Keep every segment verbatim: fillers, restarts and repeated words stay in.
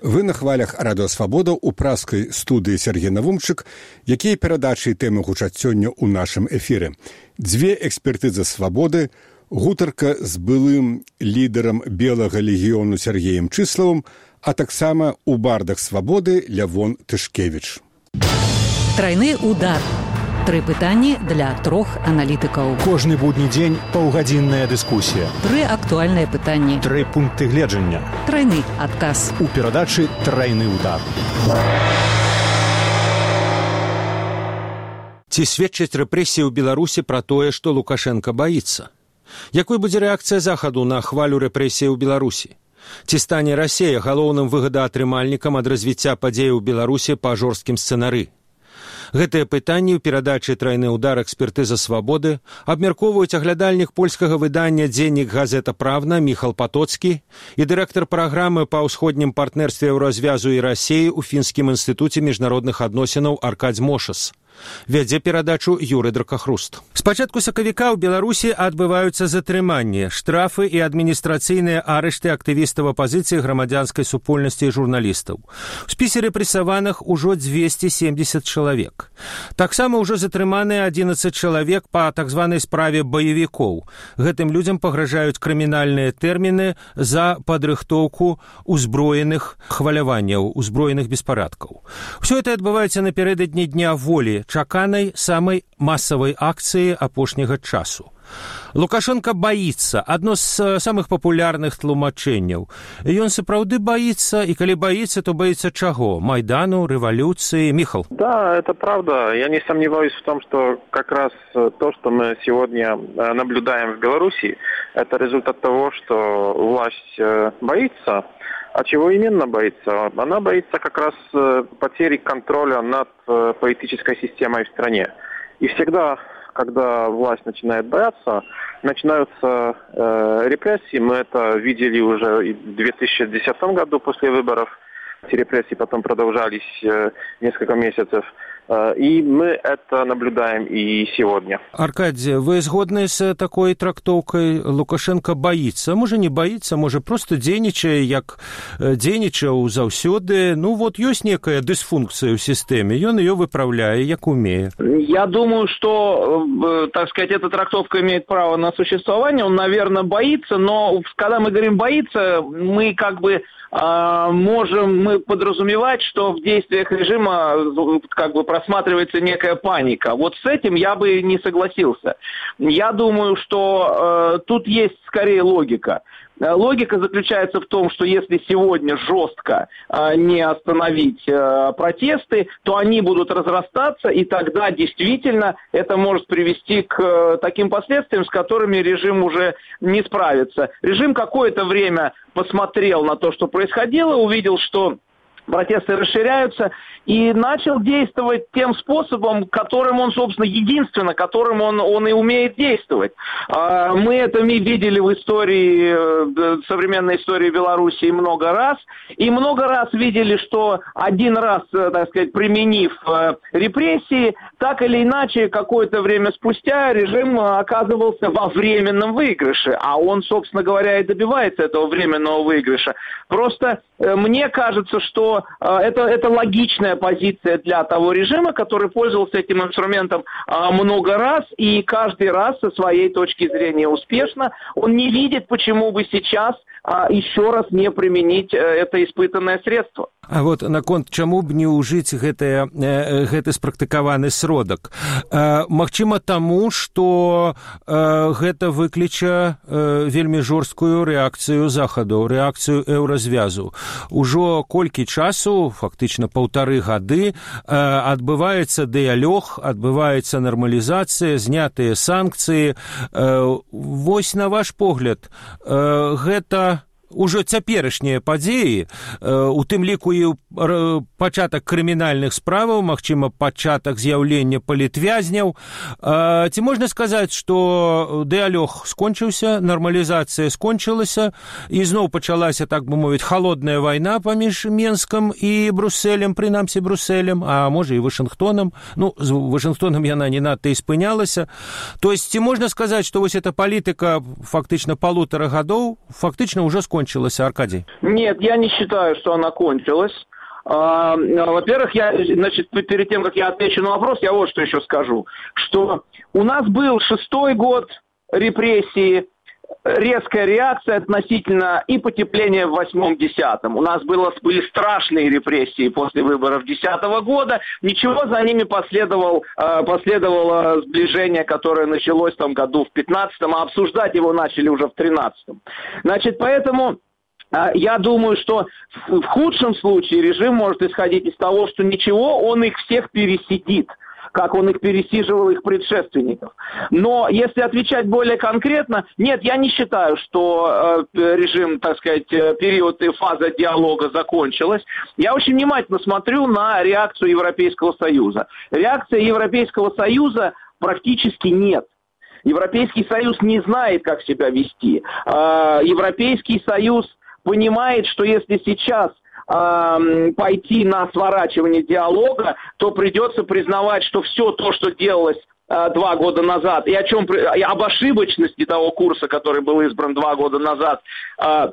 Вы на хвалях Радыё Свабода ў праскай студыі Сергей Навумчык, якія перадачы і тэмы гучаць сёння ў нашым эфіры. Дзве экспертызы свабоды, гутарка з былым лідарам Белага легіёну Сергеем Чыславым, а таксама ў бардах свабоды Лявон Тышкевіч. Трайны удар. Тры пытанні для трох аналітыкаў. Кожны будні дзень паўгадзінная дыскусія. Тры актуальныя пытанні. Тры пункты гледжання. Трайны адказ. У перадачы «Трайны удар». Ці сведчаць рэпрэсіі ў Беларусі пра тое, што Лукашенка баіцца? Якой будзе рэакцыя Захаду на хвалю рэпрэсіі ў Беларусі? Ці стане Расія галоўным выгадаатрымальнікам ад развіцця падзей у Беларусі па жорсткім сцэнары? Гэтыя пытанні ў перадачы «Трайны удар» экспертыза свабоды абмяркоўваюць аглядальнік польскага выдання «Дзеннік газета Правна» Міхал Патоцкі і дырэктар праграмы па ўсходнім партнерстве Еўразвязу і Расіі ў Фінскім інстытуце міжнародных адносінаў Аркадзь Мошас. Вядзе перадачу Юрый Дракахруст. З пачатку сакавіка ў Беларусі адбываюцца затрыманні, штрафы і адміністрацыйныя арышты актывістаў апазіцыі, грамадзянскай супольнасці і журналістаў. У спісе рэпрэсаваных ужо дзвесце семдзесят чалавек. Таксама ўжо затрыманыя адзінаццаць чалавек па так званай справе баевікоў. Гэтым людзям пагражаюць крымінальныя тэрміны за падрыхтоўку узброеных хваляванняў, узброеных беспарадкаў. Усё гэта адбываецца напярэдадні дня волі, чаканай самай масавай акцыі апошняга часу. Лукашенко баіцца. Адно з самых папулярных тлумачэнняў. Ён сапраўды баіцца, і калі баіцца, то баіцца чаго? Майдану, рэволюции? Михал? Да, это правда. Я не сомневаюсь в том, что как раз то, что мы сегодня наблюдаем в Беларуси, это результат того, что власть боится. А чего именно боится? Она боится как раз потери контроля над политической системой в стране. И всегда, когда власть начинает бояться, начинаются э, репрессии. Мы это видели уже и в две тысячи десятом году после выборов. Эти репрессии потом продолжались э, несколько месяцев. И мы это наблюдаем и сегодня. Аркадий, вы згодны с такой трактовкой? Лукашенко боится? Може не боится, може просто дзейнічае, як дзейнічаў заўсёды. Ну вот ёсць некая дысфункцыя ў сістэме, ён её выправляе, як умее. Я думаю, что, так сказать, эта трактовка имеет право на существование. Он, наверное, боится, но когда мы говорим боится, мы как бы можем мы подразумевать, что в действиях режима как бы просматривается некая паника. Вот с этим я бы не согласился. Я думаю, что э, тут есть скорее логика. Логика заключается в том, что если сегодня жестко э, не остановить э, протесты, то они будут разрастаться, и тогда действительно это может привести к э, таким последствиям, с которыми режим уже не справится. Режим какое-то время посмотрел на то, что происходило, увидел, что протесты расширяются, и начал действовать тем способом, которым он, собственно, единственно, которым он, он и умеет действовать. Мы это видели в истории, современной истории Белоруссии много раз, и много раз видели, что один раз, так сказать, применив репрессии, так или иначе, какое-то время спустя режим оказывался во временном выигрыше, а он, собственно говоря, и добивается этого временного выигрыша. Просто мне кажется, что это, это логичная позиция для того режима, который пользовался этим инструментом много раз и каждый раз со своей точки зрения успешно. Он не видит, почему бы сейчас еще раз не применить это испытанное средство. А вот наконт чаму б не ўжыць гэтае, гэты спрактыкаваны сродак? Магчыма таму, што гэта выкліча вельмі жорсткую рэакцыю Захаду, рэакцыю Еўразвязу. Ужо колькі часу, фактычна паўтары гады, адбываецца дыялог, адбываецца нармалізацыя, знятыя санкцыі. Вось на ваш погляд, гэта ужо цяперашнія падзеі, у тым ліку і пачатак крымінальных справаў, магчыма, пачатак з'яўлення палітвязняў. Ці можна сказаць, што дыялог скончыўся, нармалізацыя скончылася, і зноў пачалася, так бы мовіць, халодная вайна паміж Менскам і Брусэлем, прынамсі Брусэлем, а можа і Вашынгтонам. Ну, з Вашынгтонам яна не надта і спынялася. То есть, ці можна сказаць, што вось эта палітыка фактычна полутора гадоў фактычна ўжо скончылася? кончилася, Аркадий? Нет, я не считаю, что она кончилась. А, во-первых, я, значит, перед тем, как я отвечу на вопрос, я вот что еще скажу. Что у нас был шестой год репрессии, резкая реакция относительно и потепления в восьмом-десятом. У нас было, были страшные репрессии после выборов десятого года. Ничего за ними последовал, последовало сближение, которое началось там году в пятнадцатом, а обсуждать его начали уже в тринадцатом. Значит, поэтому я думаю, что в худшем случае режим может исходить из того, что ничего, он их всех пересидит, как он их пересиживал, их предшественников. Но если отвечать более конкретно, нет, я не считаю, что э, режим, так сказать, период и фаза диалога закончилась. Я очень внимательно смотрю на реакцию Европейского Союза. Реакции Европейского Союза практически нет. Европейский Союз не знает, как себя вести. Э, Европейский Союз понимает, что если сейчас пойти на сворачивание диалога, то придется признавать, что все то, что делалось э, два года назад, и о чем, и об ошибочности того курса, который был избран два года назад, э,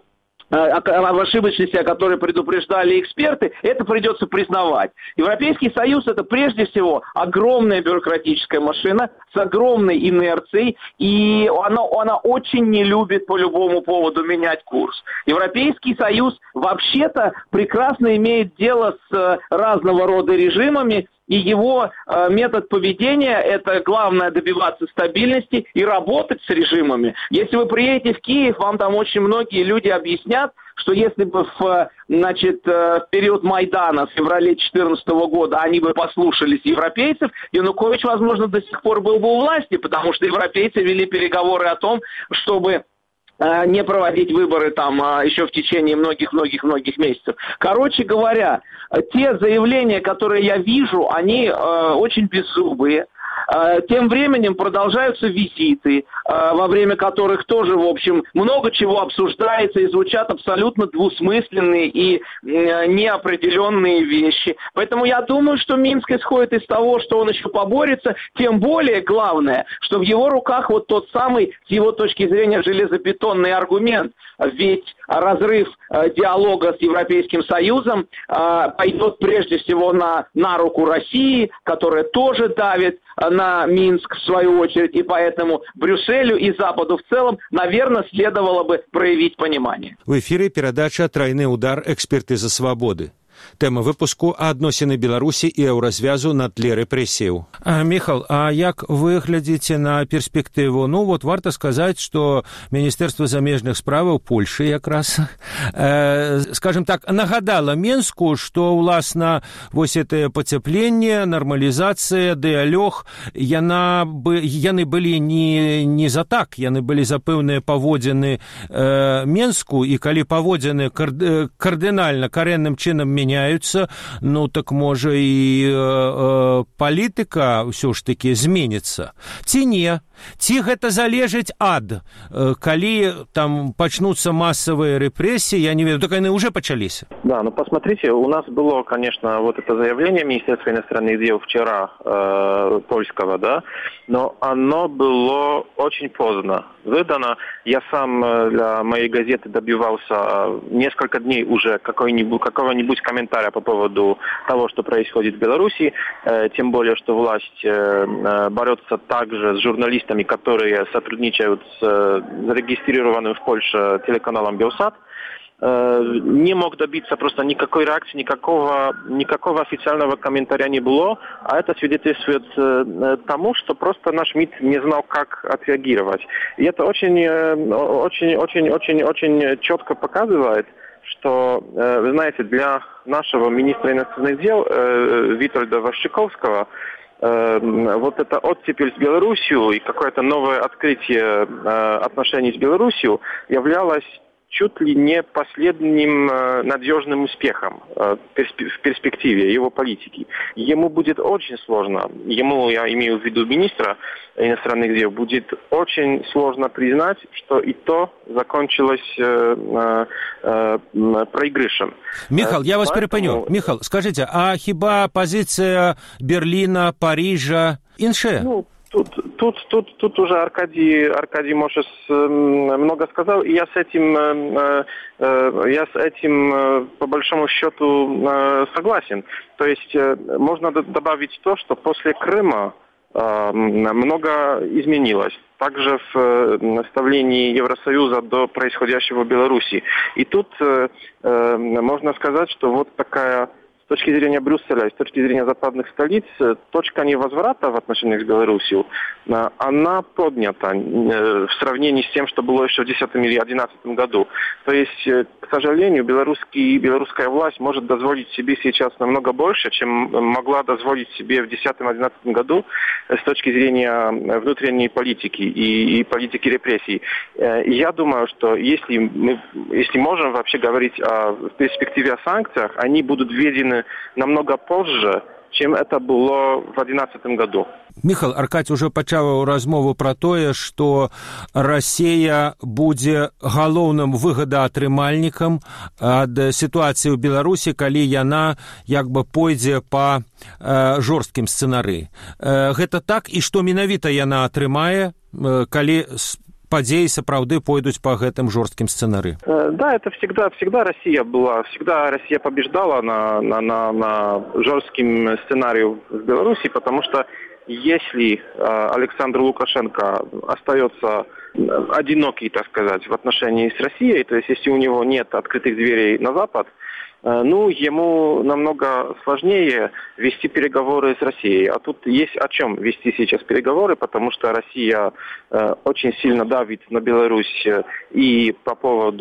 об ошибочности, о которой предупреждали эксперты, это придется признавать. Европейский Союз – это прежде всего огромная бюрократическая машина с огромной инерцией, и она, она очень не любит по любому поводу менять курс. Европейский Союз вообще-то прекрасно имеет дело с разного рода режимами, и его э, метод поведения – это главное добиваться стабильности и работать с режимами. Если вы приедете в Киев, вам там очень многие люди объяснят, что если бы в, значит, в период Майдана в феврале две тысячи четырнадцатого года они бы послушались европейцев, Янукович, возможно, до сих пор был бы у власти, потому что европейцы вели переговоры о том, чтобы не проводить выборы там еще в течение многих-многих-многих месяцев. Короче говоря, те заявления, которые я вижу, они э, очень беззубые. Тем временем продолжаются визиты, во время которых тоже, в общем, много чего обсуждается и звучат абсолютно двусмысленные и неопределенные вещи. Поэтому я думаю, что Минск исходит из того, что он еще поборется, тем более главное, что в его руках вот тот самый, с его точки зрения, железобетонный аргумент. Ведь разрыв диалога с Европейским Союзом пойдет прежде всего на, на руку России, которая тоже давит на Минск в свою очередь, и поэтому Брюсселю и Западу в целом, наверное, следовало бы проявить понимание. В эфире передача «Тройны удар. Экспертиза свободы». Тема выпуску адносіны Беларусі і еўразвязу на тле рэпрэсіяў. Міхал, а як вы глядзіце на перспектыву? Ну, вот варта сказаць, што Міністэрства замежных справаў Польшы якраз, э, скажем так, нагадала Менску, што, уласна, вось гэтае пацяпленне, нармалізацыя, дыялог, яна, яны былі не, не за так, яны былі за пэўныя паводзіны э, Менску, і калі паводзіны кар- кардынальна, карэнным чынам мяняюцца, ну так можа і э, э, палітыка ўсё ж таки зменіцца. Ці не? Ці гэта залежыць ад, э, калі там пачнуцца массовые репрессии, я не ведаю, так они уже почались. Да, ну посмотрите, у нас было, конечно, вот это заявление Министерства иностранных дел вчера э, польского, да, но оно было очень поздно выдано. Я сам для моей газеты добивался несколько дней уже какого-нибудь, какого-нибудь комментария по поводу того, что происходит в Беларуси, э, тем более, что власть э, борется также с журналистами, которые сотрудничают с э, зарегистрированным в Польше телеканалом Белсат. Не мог добиться просто никакой реакции, никакого, никакого официального комментария не было, а это свидетельствует тому, что просто наш МИД не знал, как отреагировать. И это очень, очень, очень, очень, очень четко показывает, что, вы знаете, для нашего министра иностранных дел Витольда Ващиковского вот это оттепель с Беларусью и какое-то новое открытие отношений с Беларусью являлось чуть ли не последним э, надежным успехом э, в перспективе его политики. Ему будет очень сложно, ему, я имею в виду министра иностранных дел, будет очень сложно признать, что и то закончилось э, э, э, проигрышем. Михал, я вас перепоню. Михал, скажите, а хіба позиция Берлина, Парижа іншая? Ну, Тут, тут, тут, тут уже Аркадий, Аркадий Мошес много сказал, и я с этим, я с этим по большому счету согласен. То есть можно добавить то, что после Крыма много изменилось. Также в ставлении Евросоюза до происходящего в Беларуси. И тут можно сказать, что вот такая... С точки зрения Брюсселя и с точки зрения западных столиц, точка невозврата в отношениях с Беларусью, она поднята в сравнении с тем, что было еще в две тысячи десятом или две тысячи одиннадцатом году. То есть, к сожалению, белорусский, белорусская власть может дозволить себе сейчас намного больше, чем могла дозволить себе в две тысячи десятом — две тысячи одиннадцатом году с точки зрения внутренней политики и, и политики репрессий. Я думаю, что если мы если можем вообще говорить о перспективе о санкциях, они будут введены намного позже, чем это было в две тысячи одиннадцатом году. Міхал, Аркадзь уже пачаў размову пра тое, што Расія будзе галоўным выгадаатрымальнікам ад сітуацыі ў Беларусі, калі яна як бы пойдзе па э, жорсткім сцэнары. Э, гэта так, і што менавіта яна атрымае, э, калі подеи сапраўды пойдут по гэтым жестким сценарию? Да, это всегда, всегда Россия была, всегда Россия побеждала на, на, на, на жестким сценарию в Беларуси, потому что если Александр Лукашенко остается одинокий, так сказать, в отношении с Россией, то есть если у него нет открытых дверей на Запад, ну, ему намного сложнее вести переговоры с Россией. А тут есть о чем вести сейчас переговоры, потому что Россия э, очень сильно давит на Беларусь и по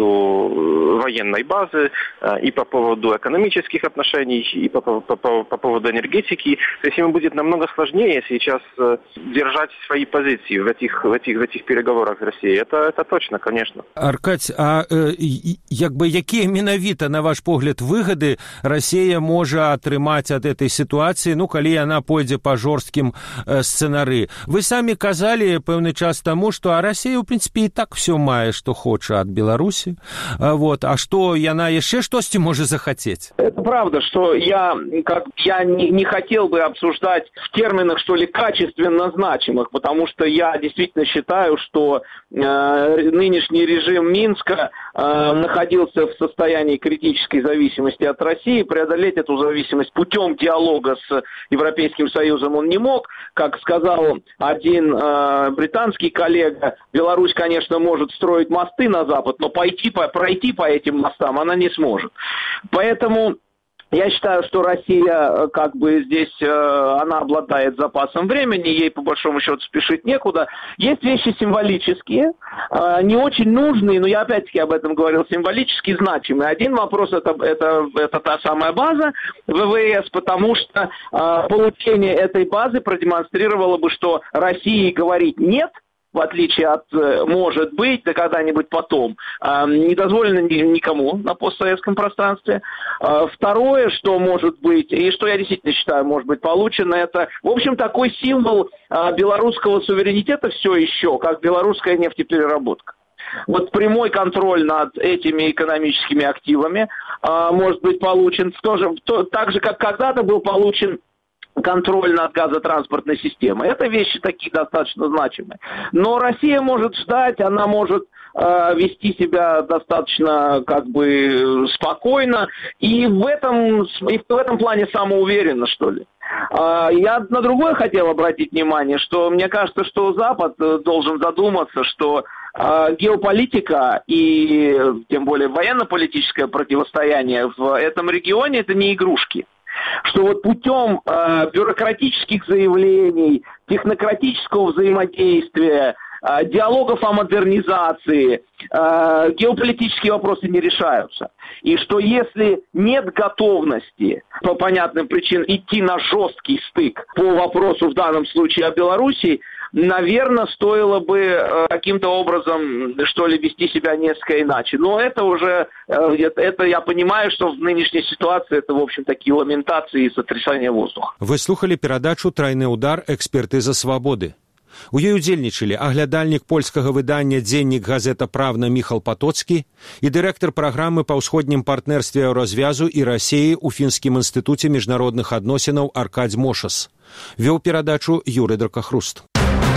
поводу военной базы, э, и по поводу экономических отношений, и по, по, по, по поводу энергетики. То есть ему будет намного сложнее сейчас э, держать свои позиции в этих, в этих, в этих переговорах с Россией. Это, это точно, конечно. Аркадь, а э, як бы, якія менавіта, на ваш погляд, выгады Россия можа атрымаць ад этой ситуации, ну, калі яна пойдзе по жорсткім э, сцэнары. Вы сами казали пэўны час тому, что а Россия, в принципе, и так все мае, что хоча от Беларуси. А, вот, а что яна яшчэ штосьці можа захотеть? Это правда, что я, как, я не, не хотел бы обсуждать в терминах, что ли, качественно значимых, потому что я действительно считаю, что э, нынешний режим Минска э, находился в состоянии критической зависимости от России. Преодолеть эту зависимость путем диалога с Европейским Союзом он не мог. Как сказал один э, британский коллега, Беларусь, конечно, может строить мосты на Запад, но пойти по, пройти по этим мостам она не сможет. Поэтому я считаю, что Россия, как бы здесь, э, она обладает запасом времени, ей по большому счету спешить некуда. Есть вещи символические, э, не очень нужные, но я опять-таки об этом говорил, символически значимые. Один вопрос это, это, это та самая база ВВС, потому что э, получение этой базы продемонстрировало бы, что России говорить «нет», в отличие от, может быть, да когда-нибудь потом, не дозволено никому на постсоветском пространстве. Второе, что может быть, и что я действительно считаю, может быть получено, это, в общем, такой символ белорусского суверенитета все еще, как белорусская нефтепереработка. Вот прямой контроль над этими экономическими активами может быть получен тоже, так же, как когда-то был получен контроль над газотранспортной системой. Это вещи такие достаточно значимые. Но Россия может ждать, она может э, вести себя достаточно как бы спокойно и в этом, и в этом плане самоуверенно, что ли. Э, я на другое хотел обратить внимание, что мне кажется, что Запад должен задуматься, что э, геополитика и тем более военно-политическое противостояние в этом регионе это не игрушки. Что вот путем э, бюрократических заявлений, технократического взаимодействия, э, диалогов о модернизации, э, геополитические вопросы не решаются. И что если нет готовности по понятным причинам идти на жесткий стык по вопросу в данном случае о Белоруссии, наверное, стоило бы э, каким-то образом, что ли, вести себя несколько иначе. Но это уже, э, это, это я понимаю, что в нынешней ситуации это, в общем, такие ламентации и сотрясания воздуха. Вы слухали перадачу «Трайны удар. Экспертыза свабоды». У ёй удзельнічалі аглядальнік польскага выдання «Дзеннік газета Правна» Міхал Патоцкі і дырэктар праграмы па ўсходнім партнерстве Еўразвязу і Расіі ў Фінскім інстытуце міжнародных адносінаў Аркадзь Мошас. Вёў перадачу Юрый Дракахруст.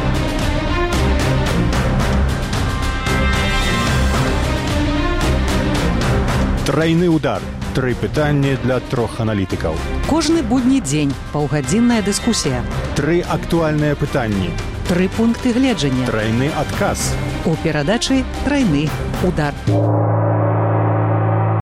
Трайны удар. Тры пытанні для трох аналітыкаў. Кожны будні дзень паўгадзінная дыскусія. Тры актуальныя пытанні. Тры пункты гледжання. Трайны адказ. У перадачы «Трайны удар».